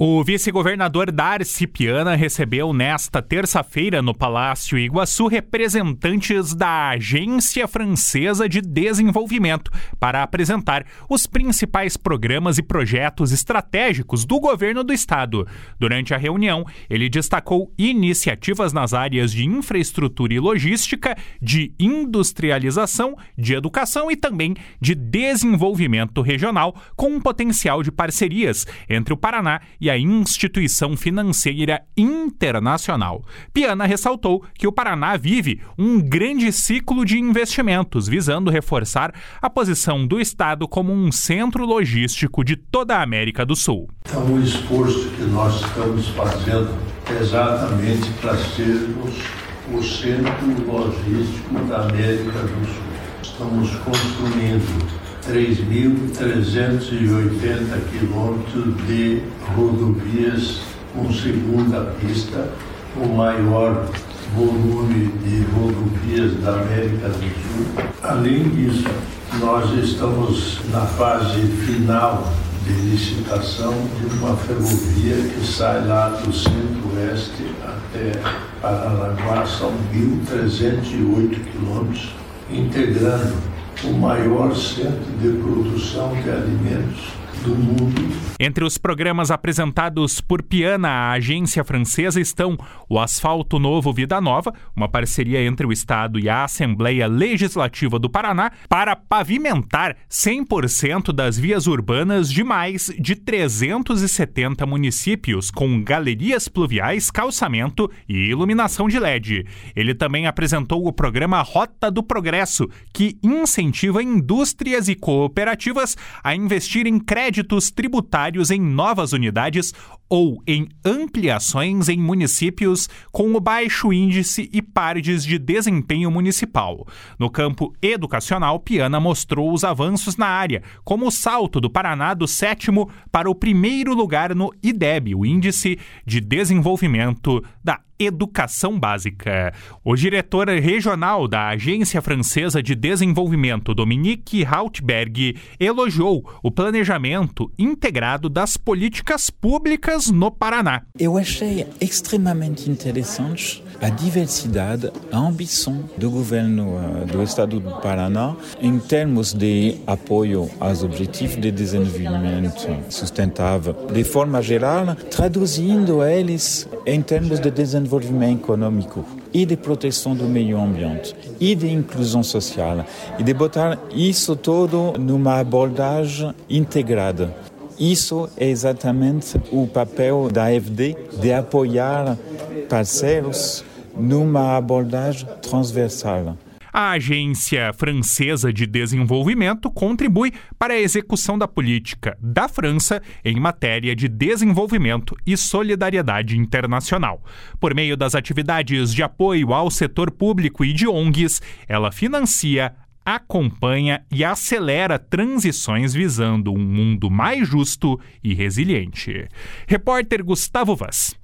O vice-governador Darcy Piana recebeu nesta terça-feira no Palácio Iguaçu representantes da Agência Francesa de Desenvolvimento para apresentar os principais programas e projetos estratégicos do governo do estado. Durante a reunião, ele destacou iniciativas nas áreas de infraestrutura e logística, de industrialização, de educação e também de desenvolvimento regional, com um potencial de parcerias entre o Paraná e a instituição financeira internacional. Piana ressaltou que o Paraná vive um grande ciclo de investimentos, visando reforçar a posição do estado como um centro logístico de toda a América do Sul. Então, o esforço que nós estamos fazendo é exatamente para sermos o centro logístico da América do Sul. Estamos construindo 3.380 quilômetros de rodovias com segunda pista, o maior volume de rodovias da América do Sul. Além disso, nós estamos na fase final de licitação de uma ferrovia que sai lá do centro-oeste até Paranaguá, são 1.308 quilômetros, integrando o maior centro de produção de alimentos do mundo. Entre os programas apresentados por Piana à agência francesa estão o Asfalto Novo Vida Nova, uma parceria entre o Estado e a Assembleia Legislativa do Paraná, para pavimentar 100% das vias urbanas de mais de 370 municípios, com galerias pluviais, calçamento e iluminação de LED. Ele também apresentou o programa Rota do Progresso, que incentiva indústrias e cooperativas a investir em créditos tributários em novas unidades ou em ampliações em municípios com o baixo índice e pares de desempenho municipal. No campo educacional, Piana mostrou os avanços na área, como o salto do Paraná do 7º para o 1º lugar no IDEB, o Índice de Desenvolvimento da Educação Básica. O diretor regional da Agência Francesa de Desenvolvimento, Dominique Hautberg, elogiou o planejamento integrado das políticas públicas no Paraná. Eu achei extremamente interessante a diversidade, a ambição do governo do estado do Paraná em termos de apoio aos objetivos de desenvolvimento sustentável, de forma geral, traduzindo eles em termos de desenvolvimento econômico e de proteção do meio ambiente e de inclusão social e de botar isso todo numa abordagem integrada. Isso é exatamente o papel da AfD, de apoiar parceiros numa abordagem transversal. A Agência Francesa de Desenvolvimento contribui para a execução da política da França em matéria de desenvolvimento e solidariedade internacional. Por meio das atividades de apoio ao setor público e de ONGs, ela financia, acompanha e acelera transições visando um mundo mais justo e resiliente. Repórter Gustavo Vaz.